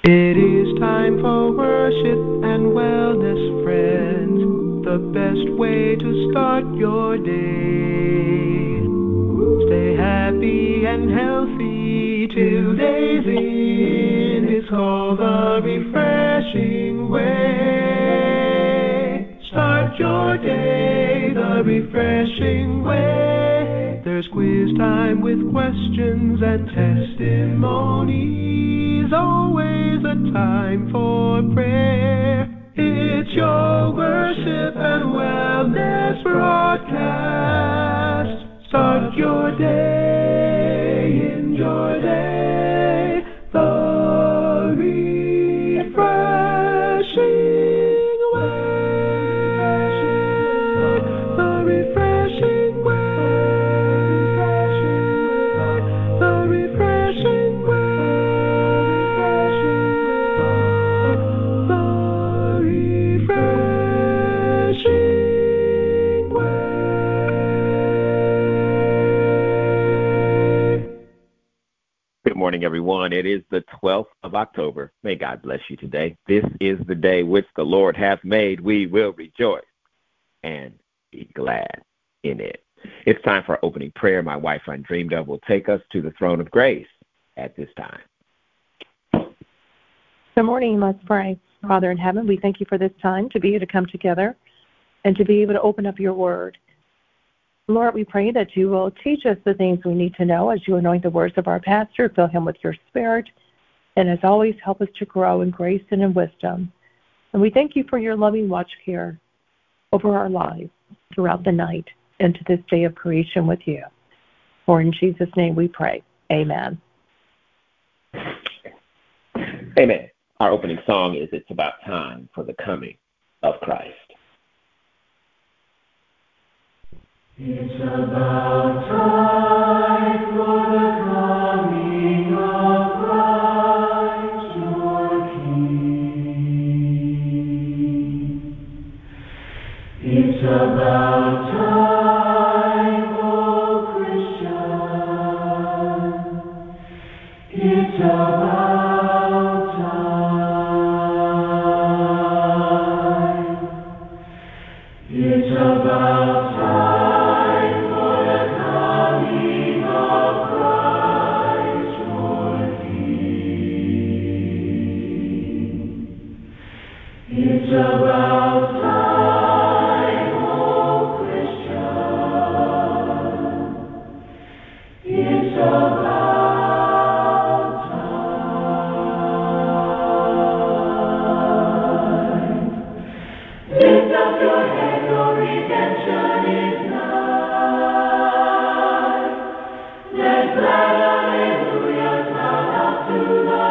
It is time for worship and wellness, friends. The best way to start your day. Stay happy and healthy. Today's in. It's called the refreshing way. Start your day the refreshing way. There's quiz time with questions and testimonies. Always a time for prayer. It's your worship and wellness broadcast. Start your day in your day. The refreshing way. The refreshing way. The refreshing way. The refreshing way. Good morning, everyone. It is the 12th of October. May God bless you today. This is the day which the Lord hath made. We will rejoice and be glad in it. It's time for our opening prayer. My wife, Undreamed Of, will take us to the throne of grace at this time. Good morning. Let's pray. Father in heaven, we thank you for this time to be able to come together and to be able to open up your word. Lord, we pray that you will teach us the things we need to know as you anoint the words of our pastor, fill him with your spirit, and as always, help us to grow in grace and in wisdom. And we thank you for your loving watch care over our lives throughout the night and to this day of creation with you. For in Jesus' name we pray. Amen. Amen. Our opening song is It's About Time for the Coming of Christ. It's about time for the coming of Christ, your King. It's about time, oh Christian. It's about time. It's about time. It's about time, oh Christian. It's about time. Lift up your head, your redemption is nigh. Let glad hallelujahs sound up to the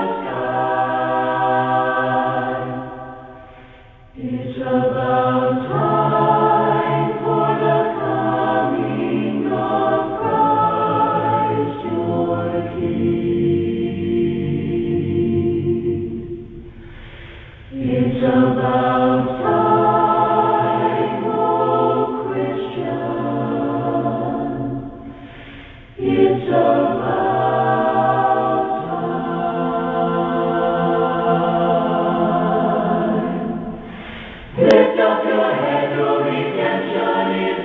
sky. It's about time for the coming of Christ, your King. It's about time, oh Christian. It's about time. Lift up your head, your redemption is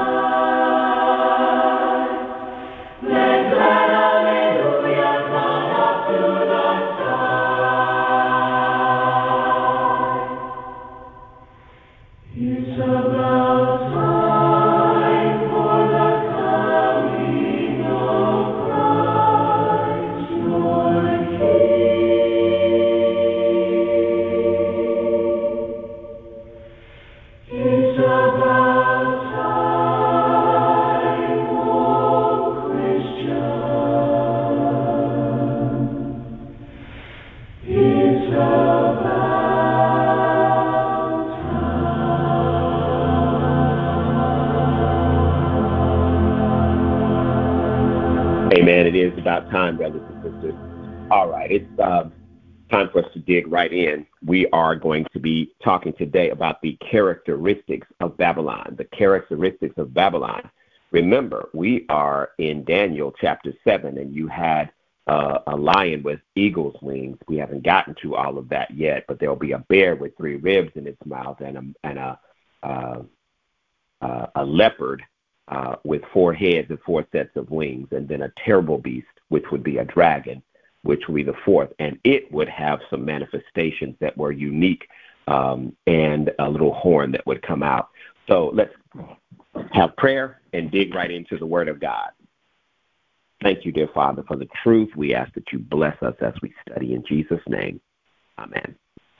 nigh. Let glad hallelujahs sound up to the sky. It's about time for the coming of Christ, your King. It's about time, oh Christian. It's about time. Amen. It is about time, brothers and sisters. All right. It's time for us to dig right in. We are going to be talking today about the characteristics of Babylon. The characteristics of Babylon. Remember, we are in Daniel chapter 7, and you had a lion with eagle's wings. We haven't gotten to all of that yet, but there'll be a bear with 3 ribs in its mouth and a leopard with 4 heads and 4 sets of wings, and then a terrible beast, which would be a dragon, which would be the 4th. And it would have some manifestations that were unique and a little horn that would come out. So let's have prayer and dig right into the Word of God. Thank you, dear Father, for the truth. We ask that you bless us as we study in Jesus' name. Amen.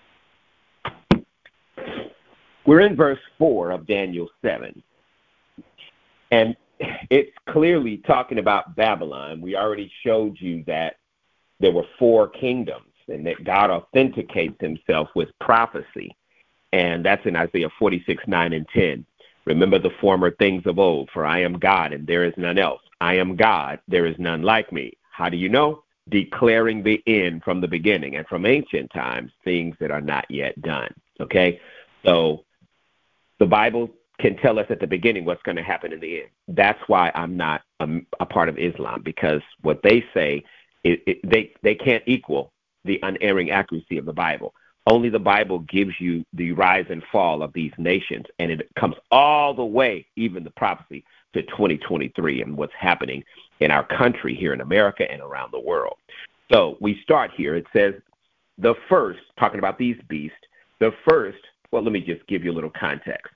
We're in verse 4 of Daniel 7, and it's clearly talking about Babylon. We already showed you that there were 4 kingdoms and that God authenticates himself with prophecy, and that's in Isaiah 46, 9, and 10. Remember the former things of old, for I am God and there is none else. I am God, there is none like me. How do you know? Declaring the end from the beginning and from ancient times, things that are not yet done. Okay? So the Bible can tell us at the beginning what's going to happen in the end. That's why I'm not a part of Islam, because what they say, they can't equal the unerring accuracy of the Bible. Only the Bible gives you the rise and fall of these nations, and it comes all the way, even the prophecy, to 2023 and what's happening in our country here in America and around the world. So we start here. It says the first, talking about these beasts, the first, well, let me just give you a little context.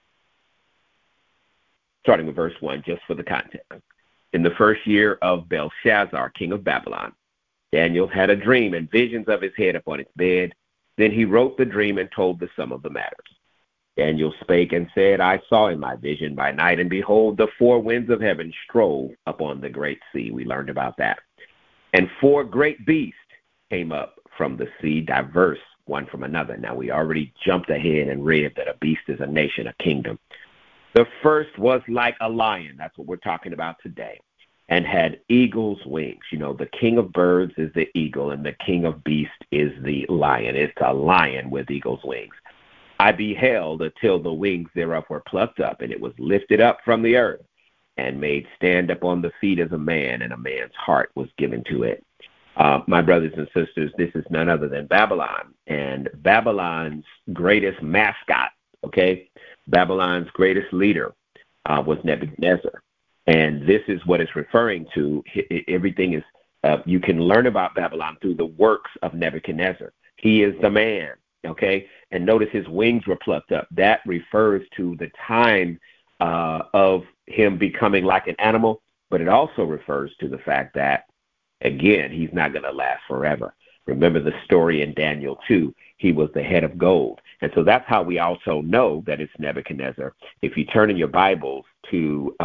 Starting with verse 1, just for the context. In the first year of Belshazzar, king of Babylon, Daniel had a dream and visions of his head upon its bed. Then he wrote the dream and told the sum of the matters. Daniel spake and said, I saw in my vision by night, and behold, the 4 winds of heaven strove upon the great sea. We learned about that. And 4 great beasts came up from the sea, diverse one from another. Now, we already jumped ahead and read that a beast is a nation, a kingdom. The first was like a lion. That's what we're talking about today. And had eagle's wings. You know, the king of birds is the eagle, and the king of beasts is the lion. It's a lion with eagle's wings. I beheld until the wings thereof were plucked up, and it was lifted up from the earth, and made stand upon the feet as a man, and a man's heart was given to it. My brothers and sisters, this is none other than Babylon, and Babylon's greatest mascot, okay? Babylon's greatest leader was Nebuchadnezzar. And this is what it's referring to. Everything is, you can learn about Babylon through the works of Nebuchadnezzar. He is the man, okay? And notice his wings were plucked up. That refers to the time of him becoming like an animal, but it also refers to the fact that, again, he's not going to last forever. Remember the story in Daniel 2. He was the head of gold. And so that's how we also know that it's Nebuchadnezzar. If you turn in your Bibles to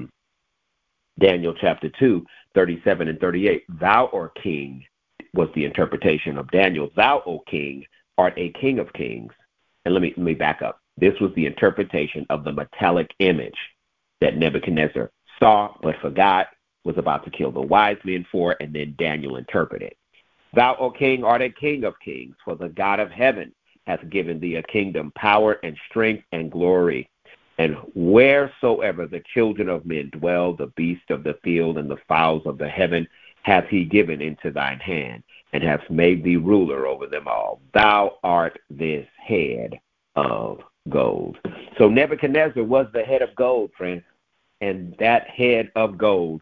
Daniel chapter 2, 37 and 38, thou, O king, was the interpretation of Daniel. Thou, O king, art a king of kings. And let me back up. This was the interpretation of the metallic image that Nebuchadnezzar saw but forgot, was about to kill the wise men for, and then Daniel interpreted. Thou, O king, art a king of kings, for the God of heaven hath given thee a kingdom, power, and strength, and glory. And wheresoever the children of men dwell, the beasts of the field and the fowls of the heaven hath he given into thine hand, and hath made thee ruler over them all. Thou art this head of gold. So Nebuchadnezzar was the head of gold, friends, and that head of gold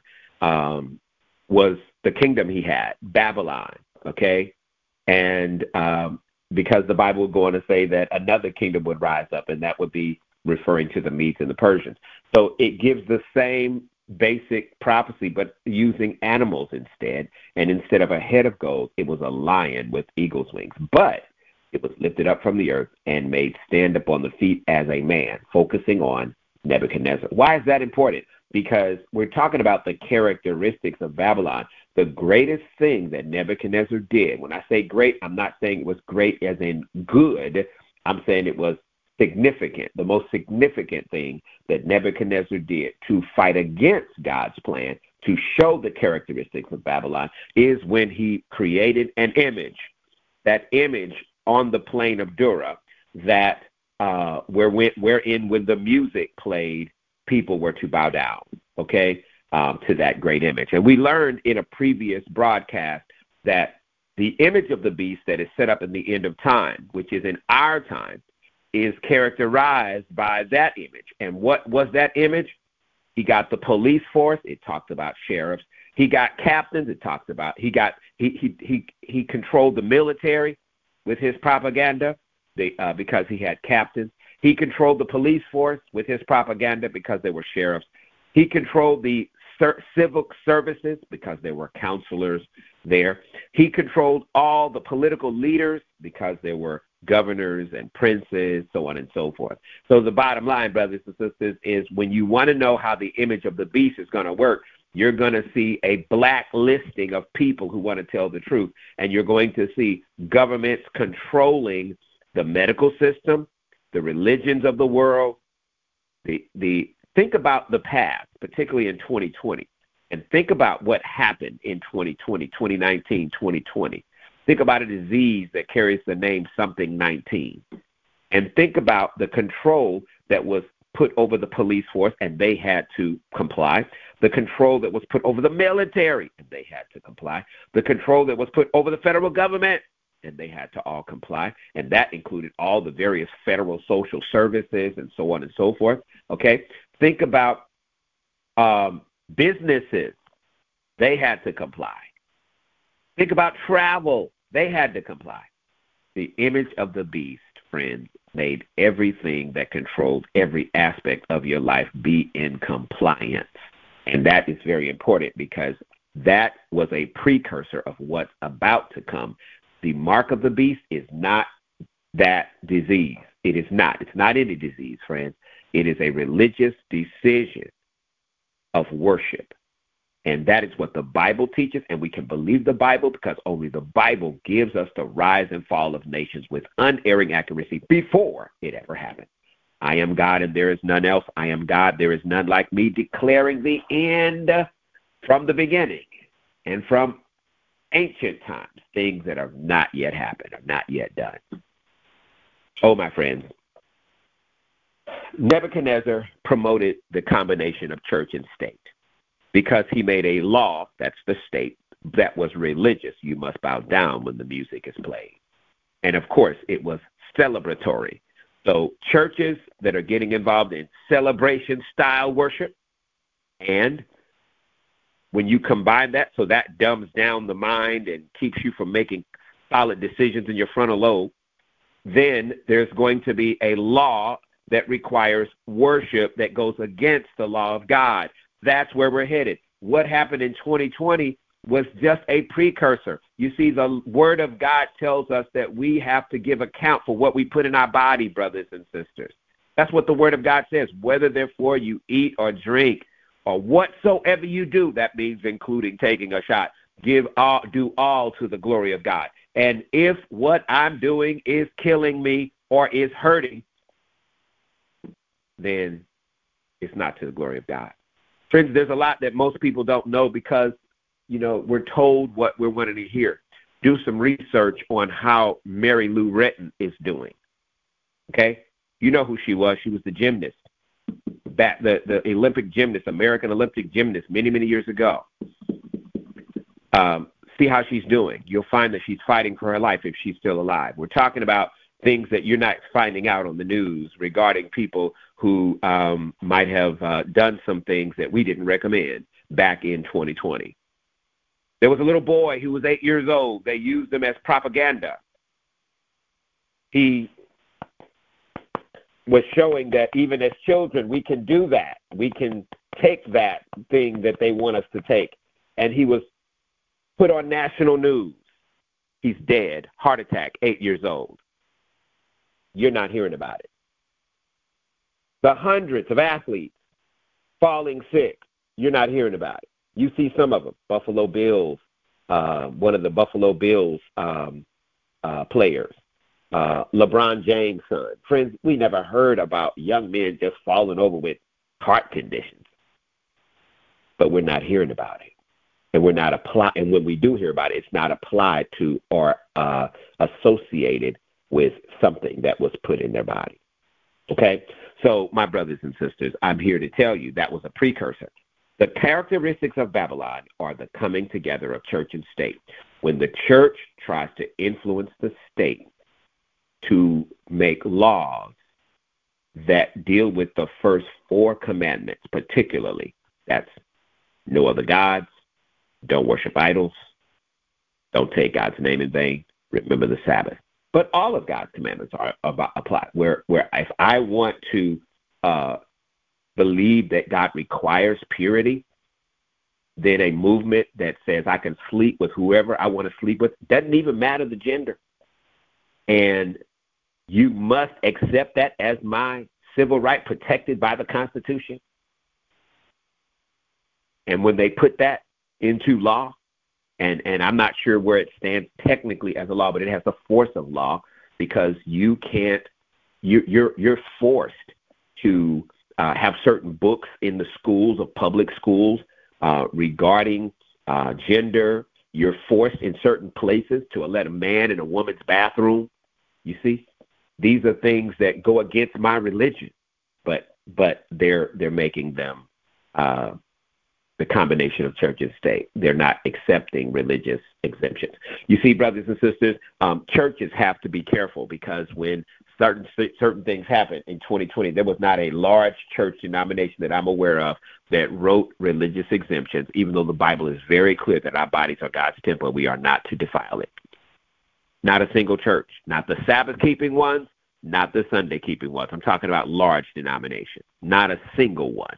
was the kingdom he had, Babylon, okay? And because the Bible would go on to say that another kingdom would rise up, and that would be referring to the Medes and the Persians. So it gives the same basic prophecy, but using animals instead. And instead of a head of gold, it was a lion with eagle's wings. But it was lifted up from the earth and made stand upon the feet as a man, focusing on Nebuchadnezzar. Why is that important? Because we're talking about the characteristics of Babylon. The greatest thing that Nebuchadnezzar did, when I say great, I'm not saying it was great as in good. I'm saying it was significant. The most significant thing that Nebuchadnezzar did to fight against God's plan, to show the characteristics of Babylon, is when he created an image. That image on the plain of Dura, that wherein when the music played, people were to bow down. Okay, to that great image. And we learned in a previous broadcast that the image of the beast that is set up in the end of time, which is in our time, is characterized by that image. And what was that image? He got the police force. It talks about sheriffs. He got captains. It talks about he controlled the military with his propaganda because he had captains. He controlled the police force with his propaganda because they were sheriffs. He controlled the civil services because there were counselors there. He controlled all the political leaders because there were governors and princes, so on and so forth. So the bottom line, brothers and sisters, is when you want to know how the image of the beast is going to work, you're going to see a blacklisting of people who want to tell the truth, and you're going to see governments controlling the medical system, the religions of the world. Think about the past, particularly in 2020, and think about what happened in 2020, 2019, 2020. Think about a disease that carries the name something 19. And think about the control that was put over the police force, and they had to comply. The control that was put over the military, and they had to comply. The control that was put over the federal government, and they had to all comply. And that included all the various federal social services and so on and so forth. Okay? Think about businesses. They had to comply. Think about travel. They had to comply. The image of the beast, friends, made everything that controlled every aspect of your life be in compliance. And that is very important because that was a precursor of what's about to come. The mark of the beast is not that disease. It is not. It's not any disease, friends. It is a religious decision of worship. And that is what the Bible teaches, and we can believe the Bible because only the Bible gives us the rise and fall of nations with unerring accuracy before it ever happened. I am God, and there is none else. I am God, there is none like me, declaring the end from the beginning and from ancient times, things that have not yet happened, are not yet done. Oh, my friends, Nebuchadnezzar promoted the combination of church and state because he made a law, that's the state, that was religious. You must bow down when the music is played. And, of course, it was celebratory. So churches that are getting involved in celebration-style worship, and when you combine that, so that dumbs down the mind and keeps you from making solid decisions in your frontal lobe, then there's going to be a law that requires worship that goes against the law of God. That's where we're headed. What happened in 2020 was just a precursor. You see, the Word of God tells us that we have to give account for what we put in our body, brothers and sisters. That's what the Word of God says. Whether, therefore, you eat or drink or whatsoever you do, that means including taking a shot, do all to the glory of God. And if what I'm doing is killing me or is hurting, then it's not to the glory of God. Friends, there's a lot that most people don't know because, we're told what we're wanting to hear. Do some research on how Mary Lou Retton is doing. Okay? You know who she was. She was the gymnast, the Olympic gymnast, American Olympic gymnast many, many years ago. See how she's doing. You'll find that she's fighting for her life if she's still alive. We're talking about things that you're not finding out on the news regarding people who might have done some things that we didn't recommend back in 2020. There was a little boy who was 8 years old. They used him as propaganda. He was showing that even as children, we can do that. We can take that thing that they want us to take. And he was put on national news. He's dead, heart attack, 8 years old. You're not hearing about it. The hundreds of athletes falling sick, you're not hearing about it. You see some of them, Buffalo Bills, one of the Buffalo Bills players, LeBron James' son. Friends, we never heard about young men just falling over with heart conditions. But we're not hearing about it. And we're not and when we do hear about it, it's not applied to or associated with something that was put in their body. Okay? So, my brothers and sisters, I'm here to tell you that was a precursor. The characteristics of Babylon are the coming together of church and state. When the church tries to influence the state to make laws that deal with the first 4 commandments, particularly, that's no other gods, don't worship idols, don't take God's name in vain, remember the Sabbath. But all of God's commandments are apply. Where if I want to believe that God requires purity, then a movement that says I can sleep with whoever I want to sleep with, doesn't even matter the gender. And you must accept that as my civil right protected by the Constitution. And when they put that into law, and I'm not sure where it stands technically as a law, but it has the force of law, because you can't, you're forced to have certain books in the schools of public schools regarding gender. You're forced in certain places to let a man in a woman's bathroom. You see, these are things that go against my religion, but they're making them the combination of church and state. They're not accepting religious exemptions. You see, brothers and sisters, churches have to be careful, because when certain things happened in 2020, there was not a large church denomination that I'm aware of that wrote religious exemptions, even though the Bible is very clear that our bodies are God's temple. We are not to defile it. Not a single church, not the Sabbath-keeping ones, not the Sunday-keeping ones. I'm talking about large denominations. Not a single one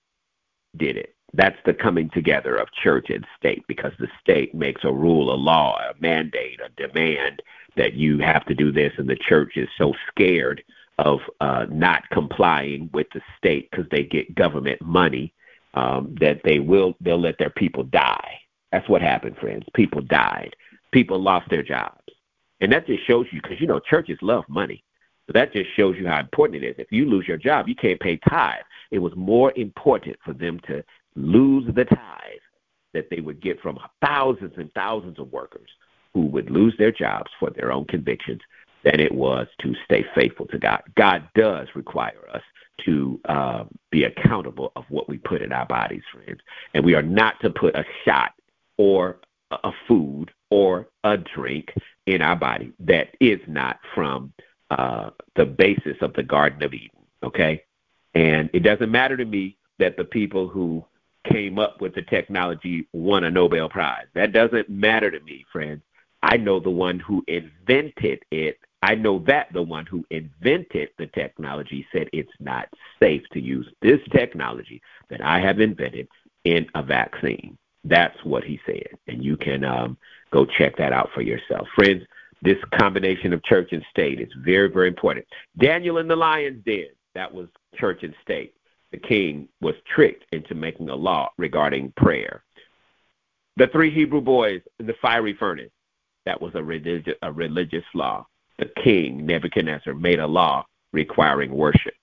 did it. That's the coming together of church and state, because the state makes a rule, a law, a mandate, a demand that you have to do this, and the church is so scared of not complying with the state because they get government money that they'll let their people die. That's what happened, friends. People died. People lost their jobs. And that just shows you, because, churches love money. So that just shows you how important it is. If you lose your job, you can't pay tithe. It was more important for them to lose the tithe that they would get from thousands and thousands of workers who would lose their jobs for their own convictions than it was to stay faithful to God. God does require us to be accountable of what we put in our bodies, friends. And we are not to put a shot or a food or a drink in our body that is not from the basis of the Garden of Eden, okay? And it doesn't matter to me that the people who came up with the technology won a Nobel Prize. That doesn't matter to me, friends. I know the one who invented it. I know that the one who invented the technology said it's not safe to use this technology that I have invented in a vaccine. That's what he said. And you can go check that out for yourself. Friends, this combination of church and state is very, very important. Daniel in the lion's den, that was church and state. The king was tricked into making a law regarding prayer. The 3 Hebrew boys in the fiery furnace, that was a religious law. The king, Nebuchadnezzar, made a law requiring worship.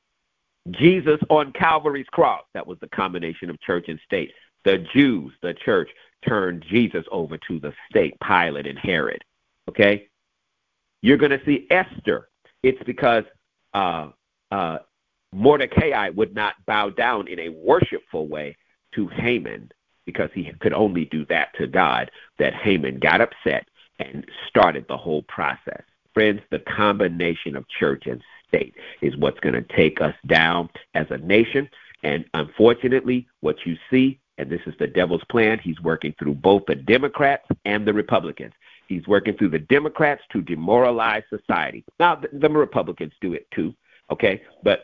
Jesus on Calvary's cross, that was the combination of church and state. The Jews, the church, turned Jesus over to the state, Pilate and Herod. Okay? You're going to see Esther. It's because Mordecai would not bow down in a worshipful way to Haman, because he could only do that to God, that Haman got upset and started the whole process. Friends, the combination of church and state is what's going to take us down as a nation. And unfortunately, what you see, and this is the devil's plan, he's working through both the Democrats and the Republicans. He's working through the Democrats to demoralize society. Now, the Republicans do it too. Okay, but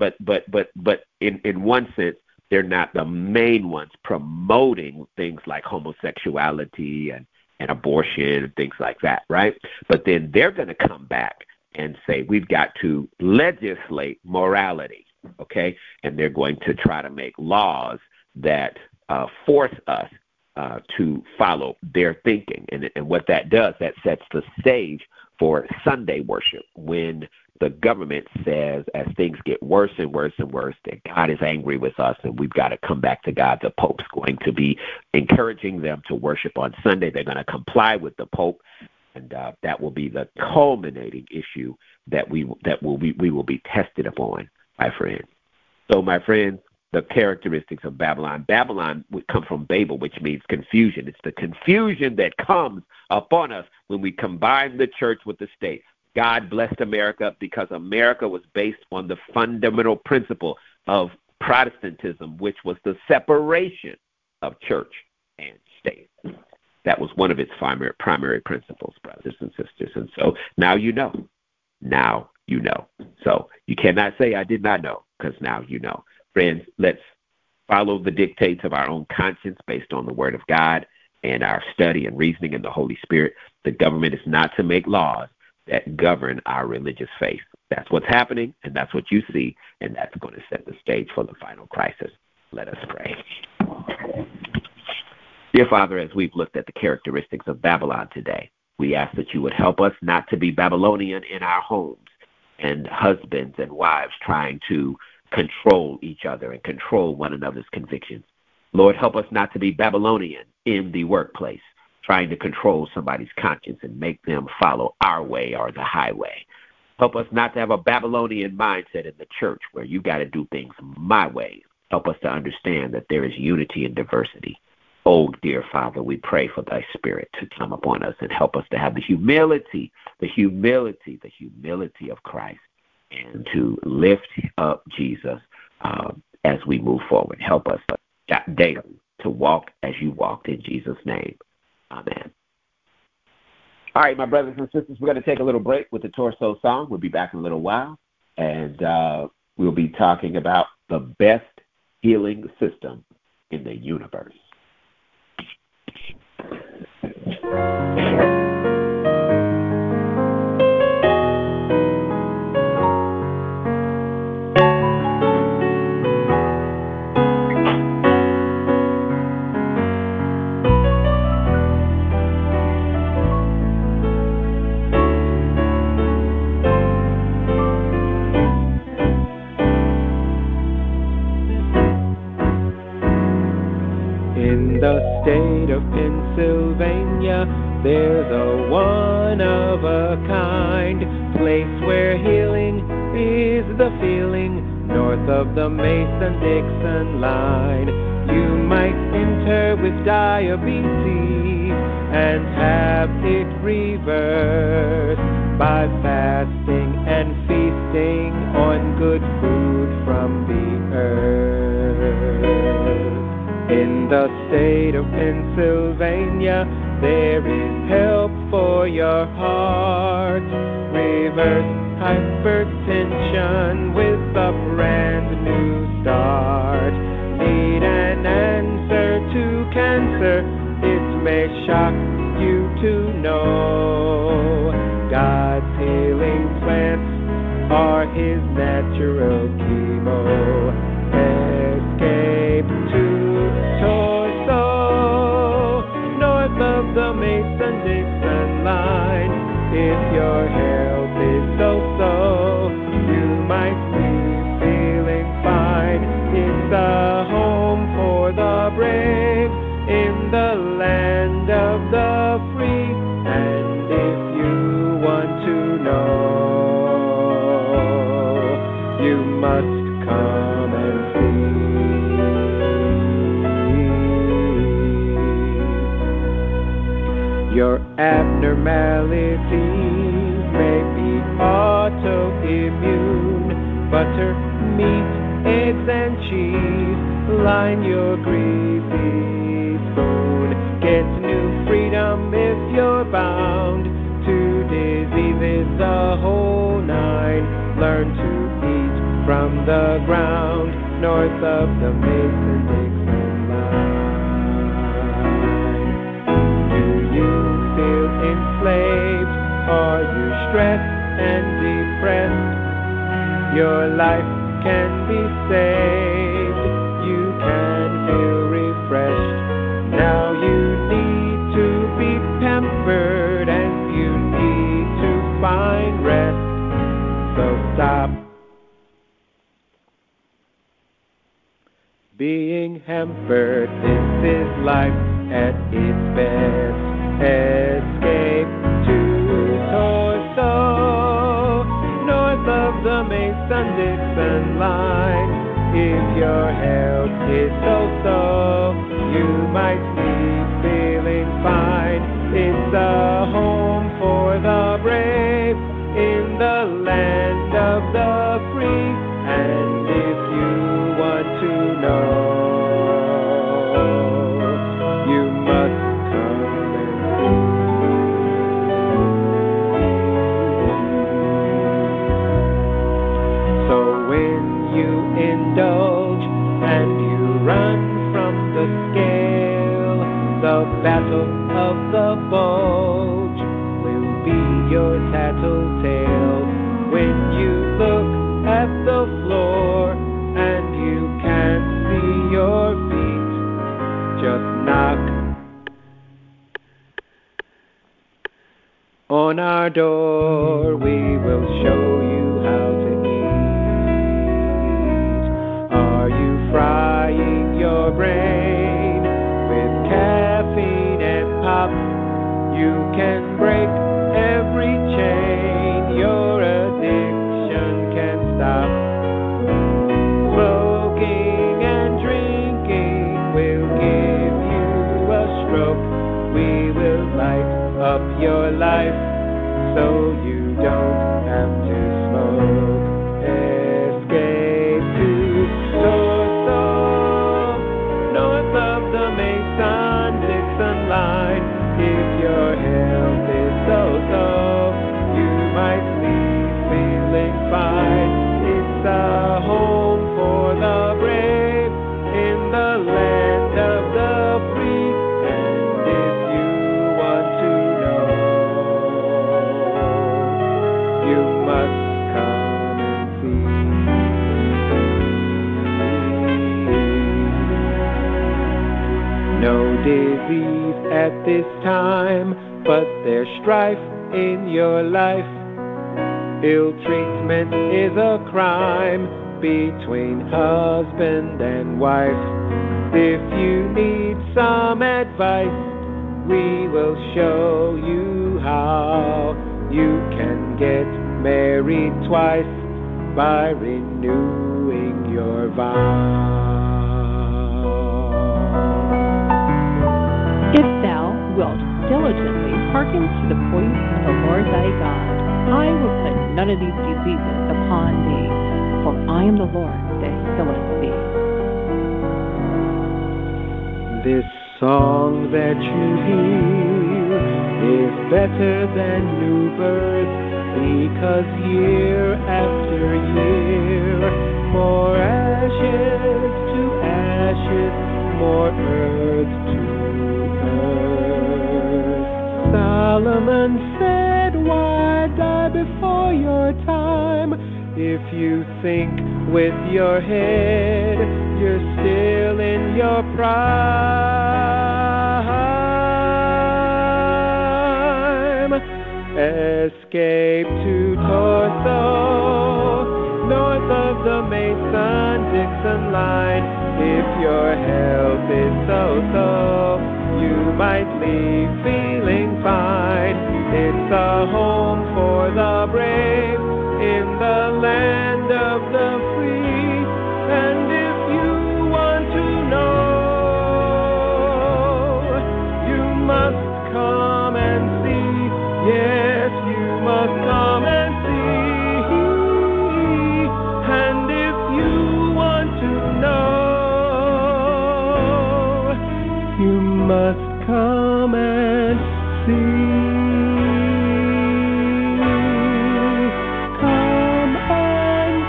in one sense, they're not the main ones promoting things like homosexuality and abortion and things like that, right? But then they're going to come back and say, we've got to legislate morality, okay? And they're going to try to make laws that force us to follow their thinking. And what that does, that sets the stage for Sunday worship, when the government says, as things get worse and worse and worse, that God is angry with us and we've got to come back to God. The Pope's going to be encouraging them to worship on Sunday. They're going to comply with the Pope, and that will be the culminating issue that we will be tested upon, my friends. So, my friends, the characteristics of Babylon. Babylon would come from Babel, which means confusion. It's the confusion that comes upon us when we combine the church with the state. God blessed America because America was based on the fundamental principle of Protestantism, which was the separation of church and state. That was one of its primary principles, brothers and sisters. And so now you know. Now you know. So you cannot say I did not know, because now you know. Friends, let's follow the dictates of our own conscience based on the Word of God and our study and reasoning in the Holy Spirit. The government is not to make laws that govern our religious faith. That's what's happening, and that's what you see, and that's going to set the stage for the final crisis. Let us pray. Dear Father, as we've looked at the characteristics of Babylon today, we ask that you would help us not to be Babylonian in our homes and husbands and wives trying to control each other and control one another's convictions. Lord, help us not to be Babylonian in the workplace, trying to control somebody's conscience and make them follow our way or the highway. Help us not to have a Babylonian mindset in the church where you got to do things my way. Help us to understand that there is unity and diversity. Oh, dear Father, we pray for thy Spirit to come upon us and help us to have the humility of Christ, and to lift up Jesus as we move forward. Help us daily to walk as you walked, in Jesus' name. Amen. All right, my brothers and sisters, we're going to take a little break with the Torso song. We'll be back in a little while, and we'll be talking about the best healing system in the universe. In the state of Pennsylvania, there's a one-of-a-kind place where healing is the feeling, north of the Mason-Dixon line. You might enter with diabetes and have it reversed by fasting and feasting on good food from the earth. In the state of Pennsylvania, there is help for your heart. Reverse hypertension with a brand new start. Need an answer to cancer? It may shock you to know God's healing plants are his natural chemo. Escape to Torso, north of the Mason-Dixon line. If your health is so-so, you might be feeling fine. It's a home for the brave in the land of the free. And if you want to know, you must come and see. Your abnormalities may be autoimmune. Butter, meat, eggs, and cheese line your greasy spoon. Get new freedom if you're bound to diseases, the whole nine. Learn to eat from the ground, north of the Mason-Dixon line. Do you feel enslaved? Are you stressed and depressed? Your life can be saved. You can feel refreshed. Now you need to be pampered and you need to find rest. So stop being hampered. This is life at its best. Escape to Torso, north of the Mason-Dixon line. If your health is so-so, you might be feeling fine. It's a home for the brave in the land of the free. And if you want to know, you must come and see. So when you indulge and you run from the scale, the battle of the bulge will be your tattletale. When you look at the floor and you can't see your feet, just knock on our door. We will show you how to eat. Are you frying your brain with caffeine and pop? You can break every chain. Your addiction can stop. Smoking and drinking will give you a stroke. We will light up your life so you don't have to smoke. Escape to Torso, north of the Mason-Dixon line. If your health is so-so, you might leave feeling fine. It's a home for the brave in the land of the free. And if you want to know, you must come and see. No disease at this time, but there's strife in your life. Ill treatment is a crime between husband and wife. If you need some advice, we will show you how. You can get married twice by renewing your vow. If thou wilt diligently hearken to the voice of the Lord thy God, I will put none of these diseases upon thee, for I am the Lord that healeth thee. This song that you hear is better than new birth, because year after year, more ashes to ashes, more earth to earth. Solomon said, why die before your time? If you think with your head, you're still in your prime. Escape to Torso, north of the Mason-Dixon line. If your health is so-so, you might leave feeling fine. It's a home for the brave in the land of the free. And if you want to know, you must come and see. Yes, you must come and see. And if you want to know, you must come and see. Come and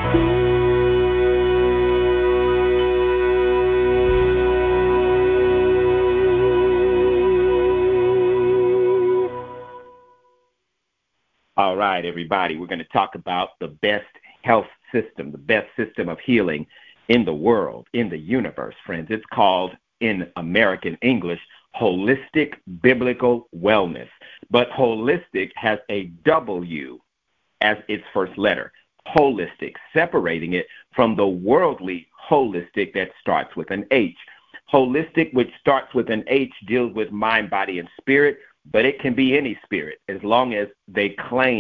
All right, everybody, we're going to talk about the best health system, the best system of healing in the world, in the universe, friends. It's called, in American English, holistic biblical wellness. But holistic has a W as its first letter, holistic, separating it from the worldly holistic that starts with an H. Holistic, which starts with an H, deals with mind, body, and spirit, but it can be any spirit as long as they claim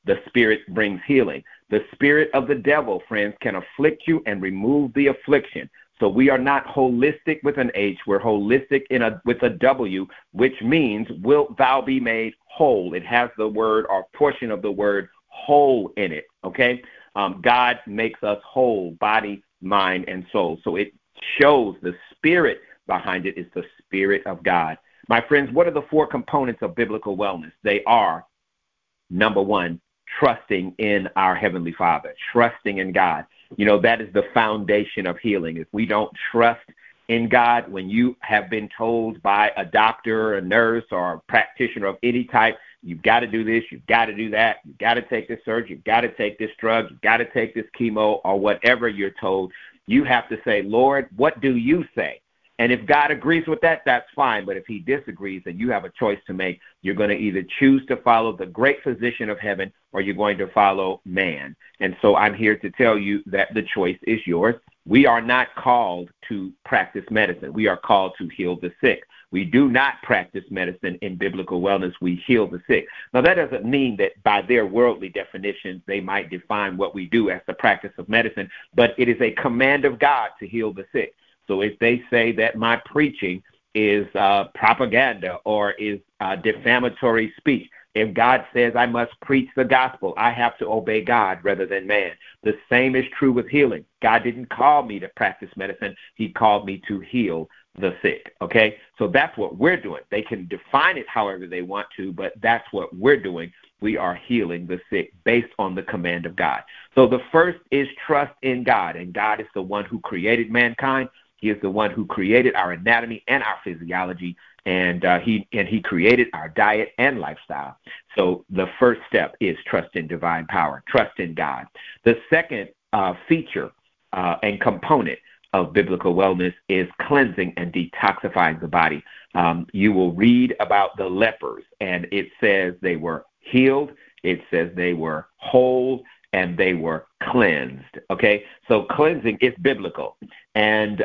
The Spirit brings healing. The spirit of the devil, friends, can afflict you and remove the affliction. So we are not holistic with an H. We're holistic with a W, which means, wilt thou be made whole? It has the word or portion of the word whole in it, okay? God makes us whole, body, mind, and soul. So it shows the spirit behind it is the Spirit of God. My friends, what are the 4 components of biblical wellness? They are, number 1, trusting in our Heavenly Father, trusting in God. You know, that is the foundation of healing. If we don't trust in God, when you have been told by a doctor, a nurse, or a practitioner of any type, you've got to do this, you've got to do that, you've got to take this surgery, you've got to take this drug, you've got to take this chemo, or whatever you're told, you have to say, Lord, what do you say? And if God agrees with that, that's fine. But if he disagrees, then you have a choice to make. You're going to either choose to follow the great physician of heaven, or you're going to follow man. And so I'm here to tell you that the choice is yours. We are not called to practice medicine. We are called to heal the sick. We do not practice medicine in biblical wellness. We heal the sick. Now, that doesn't mean that by their worldly definitions, they might define what we do as the practice of medicine, but it is a command of God to heal the sick. So if they say that my preaching is propaganda or is defamatory speech, if God says I must preach the gospel, I have to obey God rather than man. The same is true with healing. God didn't call me to practice medicine. He called me to heal the sick, okay? So that's what we're doing. They can define it however they want to, but that's what we're doing. We are healing the sick based on the command of God. So the first is trust in God, and God is the one who created mankind. He is the one who created our anatomy and our physiology, and he created our diet and lifestyle. So the first step is trust in divine power, trust in God. The second feature and component of biblical wellness is cleansing and detoxifying the body. You will read about the lepers, and it says they were healed, it says they were whole, and they were cleansed, okay? So cleansing is biblical, and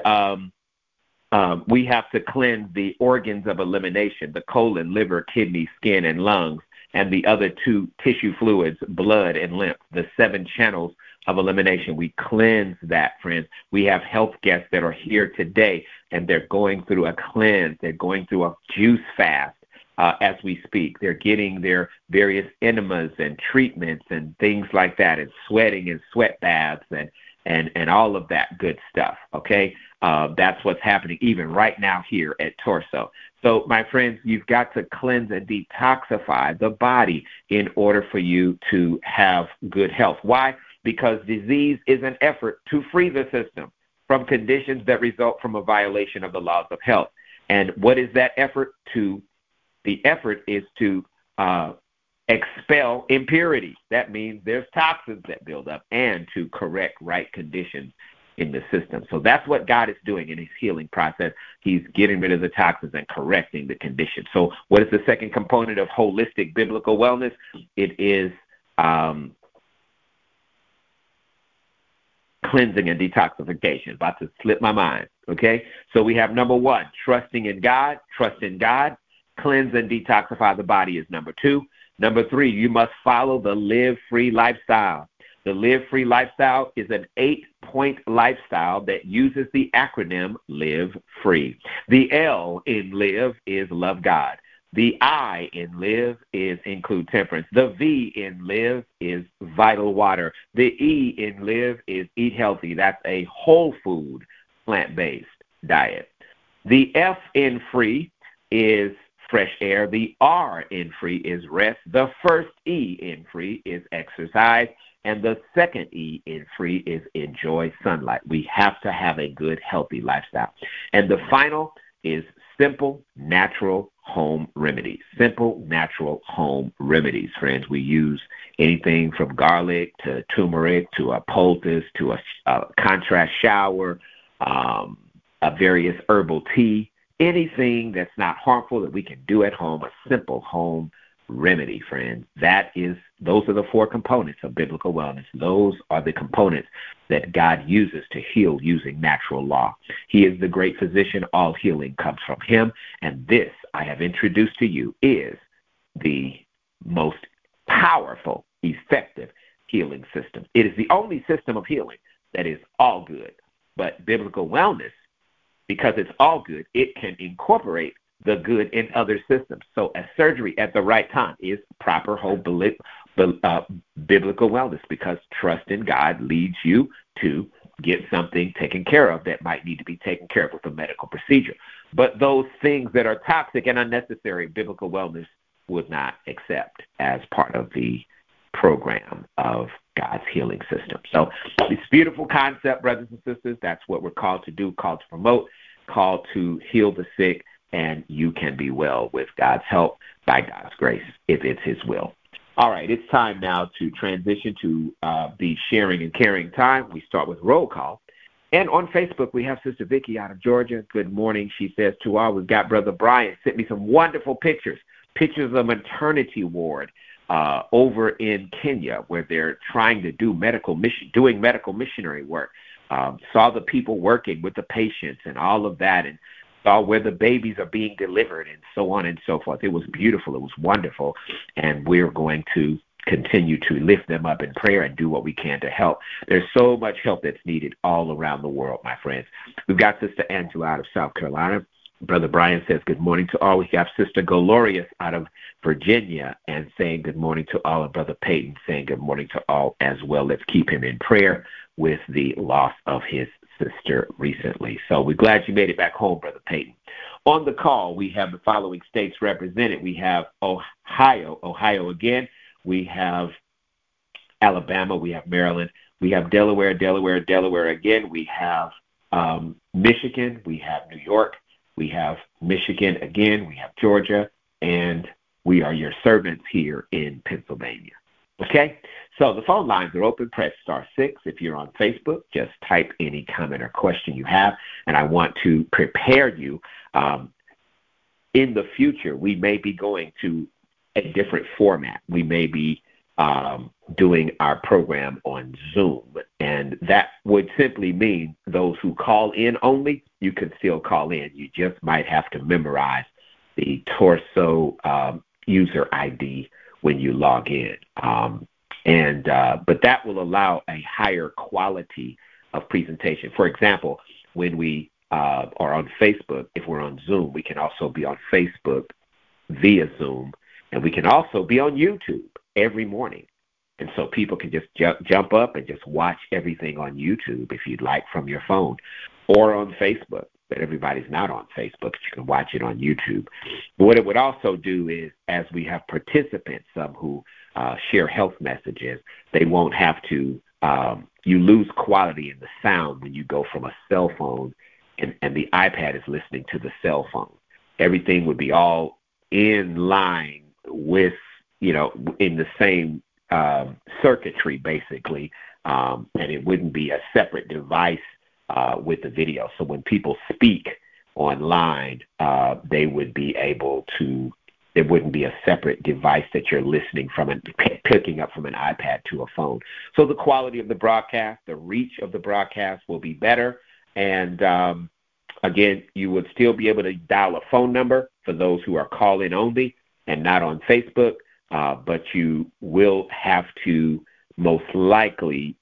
we have to cleanse the organs of elimination, the colon, liver, kidney, skin, and lungs, and the other 2 tissue fluids, blood and lymph, the 7 channels of elimination. We cleanse that, friends. We have health guests that are here today, and they're going through a cleanse. They're going through a juice fast. As we speak, they're getting their various enemas and treatments and things like that, and sweating and sweat baths and all of that good stuff, okay? That's what's happening even right now here at Torso. So, my friends, you've got to cleanse and detoxify the body in order for you to have good health. Why? Because disease is an effort to free the system from conditions that result from a violation of the laws of health. And what is that effort to? The effort is to expel impurities. That means there's toxins that build up, and to correct right conditions in the system. So that's what God is doing in his healing process. He's getting rid of the toxins and correcting the conditions. So what is the second component of holistic biblical wellness? It is cleansing and detoxification. About to slip my mind, okay? So we have number 1, trusting in God, trust in God. Cleanse and detoxify the body is number 2. Number 3, you must follow the Live Free lifestyle. The Live Free lifestyle is an 8-point lifestyle that uses the acronym Live Free. The L in Live is love God. The I in Live is include temperance. The V in Live is vital water. The E in Live is eat healthy. That's a whole food, plant-based diet. The F in Free is fresh air. The R in free is rest. The first E in free is exercise. And the second E in free is enjoy sunlight. We have to have a good, healthy lifestyle. And the final is simple, natural home remedies. Simple, natural home remedies, friends. We use anything from garlic to turmeric to a poultice to a contrast shower, a various herbal tea. Anything that's not harmful that we can do at home, a simple home remedy, friends. Those are the 4 components of biblical wellness. Those are the components that God uses to heal using natural law. He is the great physician. All healing comes from him. And this I have introduced to you is the most powerful effective healing system. It is the only system of healing that is all good. But biblical wellness, because it's all good, it can incorporate the good in other systems. So a surgery at the right time is proper whole biblical wellness, because trust in God leads you to get something taken care of that might need to be taken care of with a medical procedure. But those things that are toxic and unnecessary, biblical wellness would not accept as part of the program of God's healing system. So this beautiful concept, brothers and sisters, that's what we're called to do, called to promote, called to heal the sick, and you can be well with God's help, by God's grace, if it's his will. All right, it's time now to transition to the sharing and caring time. We start with roll call. And on Facebook, we have Sister Vicky out of Georgia. Good morning. She says to all, we've got Brother Brian sent me some wonderful pictures of a maternity ward over in Kenya, where they're trying to do medical missionary work. Saw the people working with the patients and all of that, and saw where the babies are being delivered and so on and so forth. It was beautiful. It was wonderful. And we're going to continue to lift them up in prayer and do what we can to help. There's so much help that's needed all around the world, my friends. We've got Sister Angela out of South Carolina. Brother Brian says good morning to all. We have Sister Glorious out of Virginia and saying good morning to all, and Brother Peyton saying good morning to all as well. Let's keep him in prayer with the loss of his sister recently. So we're glad you made it back home, Brother Peyton. On the call, we have the following states represented. We have Ohio again. We have Alabama. We have Maryland. We have Delaware again. We have Michigan. We have New York. We have Michigan again. We have Georgia. And we are your servants here in Pennsylvania. Okay? So the phone lines are open. Press *6. If you're on Facebook, just type any comment or question you have. And I want to prepare you. In the future, we may be going to a different format. We may be doing our program on Zoom. And that would simply mean those who call in only, you can still call in. You just might have to memorize the Torso user ID when you log in. But that will allow a higher quality of presentation. For example, when we are on Facebook, if we're on Zoom, we can also be on Facebook via Zoom, and we can also be on YouTube every morning. And so people can just jump up and just watch everything on YouTube if you'd like from your phone, or on Facebook. But everybody's not on Facebook. You can watch it on YouTube. What it would also do is, as we have participants, some who share health messages, they won't have to, you lose quality in the sound when you go from a cell phone and the iPad is listening to the cell phone. Everything would be all in line with, in the same circuitry, basically, and it wouldn't be a separate device with the video. So when people speak online, they would be able to, there wouldn't be a separate device that you're listening from and picking up from an iPad to a phone. So the quality of the broadcast, the reach of the broadcast will be better. And again, you would still be able to dial a phone number for those who are call-in only and not on Facebook, but you will have to most likely,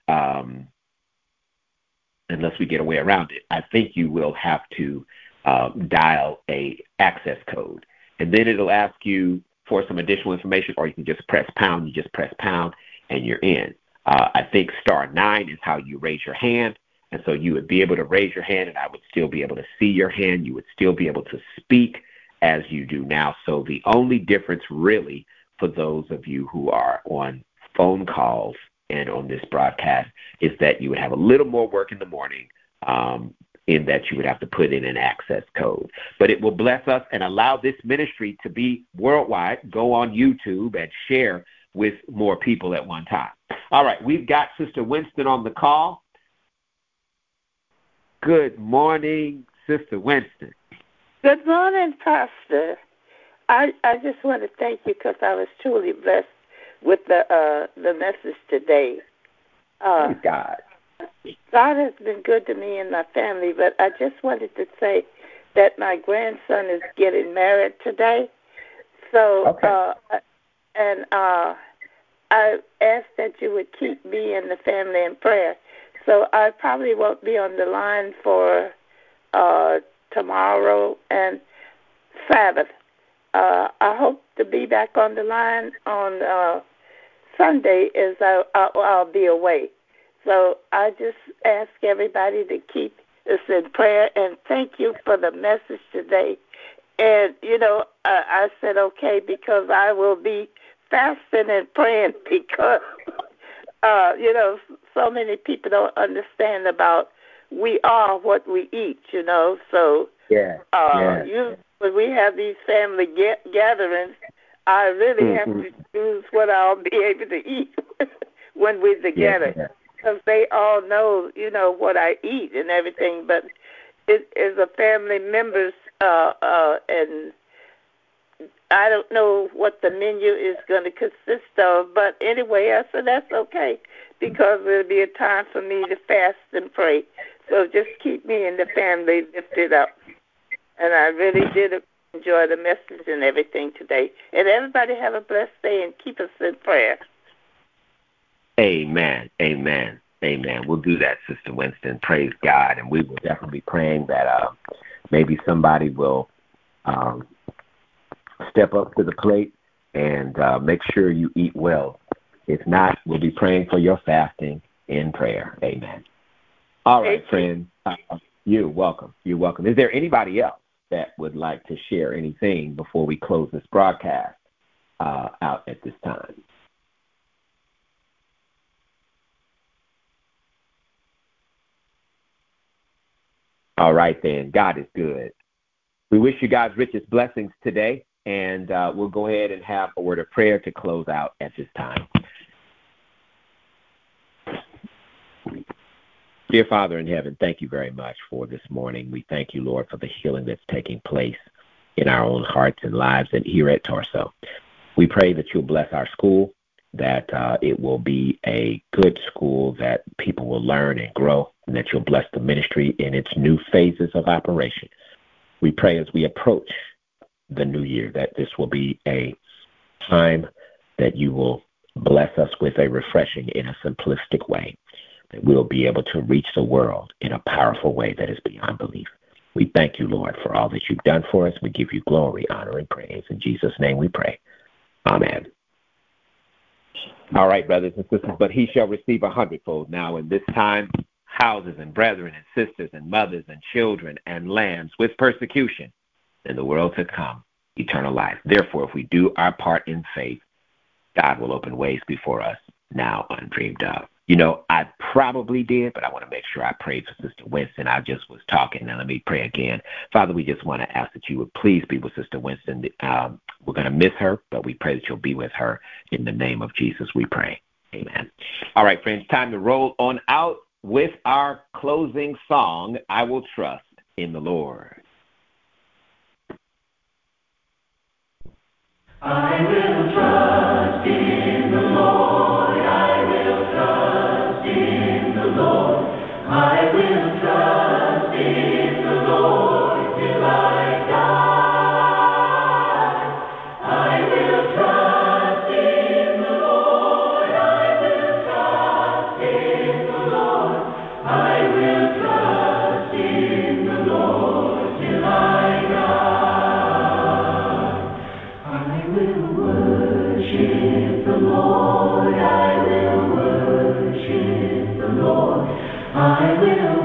unless we get a way around it, I think you will have to dial a access code. And then it'll ask you for some additional information, or you can just press pound. You just press pound, and you're in. I think *9 is how you raise your hand. And so you would be able to raise your hand, and I would still be able to see your hand. You would still be able to speak as you do now. So the only difference really for those of you who are on phone calls and on this broadcast is that you would have a little more work in the morning, in that you would have to put in an access code. But it will bless us and allow this ministry to be worldwide, go on YouTube and share with more people at one time. All right, we've got Sister Winston on the call. Good morning, Sister Winston. Good morning, Pastor. I just want to thank you because I was truly blessed with the message today. Praise God. God has been good to me and my family, but I just wanted to say that my grandson is getting married today. So, okay. I ask that you would keep me and the family in prayer. So I probably won't be on the line for tomorrow and Sabbath. I hope to be back on the line on Sunday as I'll be away. So I just ask everybody to keep us in prayer, and thank you for the message today. And, I said okay because I will be fasting and praying because, so many people don't understand about we are what we eat, So when we have these family gatherings, I really have to choose what I'll be able to eat when we're together. Because they all know, what I eat and everything. But it is a family members, and I don't know what the menu is going to consist of. But anyway, I said that's okay because it'll be a time for me to fast and pray. So just keep me and the family lifted up. And I really did enjoy the message and everything today. And everybody have a blessed day and keep us in prayer. Amen. Amen. Amen. We'll do that, Sister Winston. Praise God. And we will definitely be praying that maybe somebody will step up to the plate and make sure you eat well. If not, we'll be praying for your fasting in prayer. Amen. All right, friends. You're welcome. You're welcome. Is there anybody else that would like to share anything before we close this broadcast out at this time? All right, then. God is good. We wish you guys richest blessings today, and we'll go ahead and have a word of prayer to close out at this time. Dear Father in heaven, thank you very much for this morning. We thank you, Lord, for the healing that's taking place in our own hearts and lives and here at Torso. We pray that you'll bless our school, that it will be a good school, that people will learn and grow, and that you'll bless the ministry in its new phases of operation. We pray as we approach the new year that this will be a time that you will bless us with a refreshing in a simplistic way, that we'll be able to reach the world in a powerful way that is beyond belief. We thank you, Lord, for all that you've done for us. We give you glory, honor, and praise. In Jesus' name we pray. Amen. All right, brothers and sisters, but he shall receive 100-fold now in this time, houses and brethren and sisters and mothers and children and lands with persecution in the world to come, eternal life. Therefore, if we do our part in faith, God will open ways before us now undreamed of. I probably did, but I want to make sure I prayed for Sister Winston. I just was talking. Now let me pray again. Father, we just want to ask that you would please be with Sister Winston. We're going to miss her, but we pray that you'll be with her. In the name of Jesus, we pray. Amen. All right, friends, time to roll on out with our closing song, I Will Trust in the Lord. I will trust in the Lord. I will trust in the Lord. I will trust in the Lord till I die. I will trust in the Lord. I will trust in the Lord. I will trust in the Lord till I die. I will worship the Lord. I will worship the Lord. I will